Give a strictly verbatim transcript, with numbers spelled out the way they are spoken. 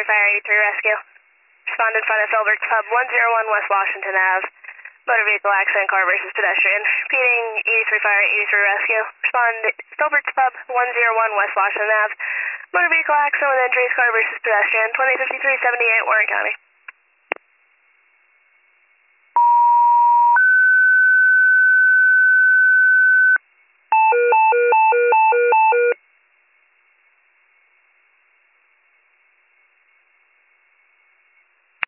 eighty-three Fire, eighty-three Rescue. Respond in front of Filbert's Pub, one oh one West Washington Ave. Motor vehicle accident, car versus pedestrian. Repeating, eighty-three Fire, eighty-three Rescue. Respond Filbert's Pub, one oh one West Washington Ave. Motor vehicle accident with injuries, car versus pedestrian, twenty fifty-three seventy-eight, Warren County.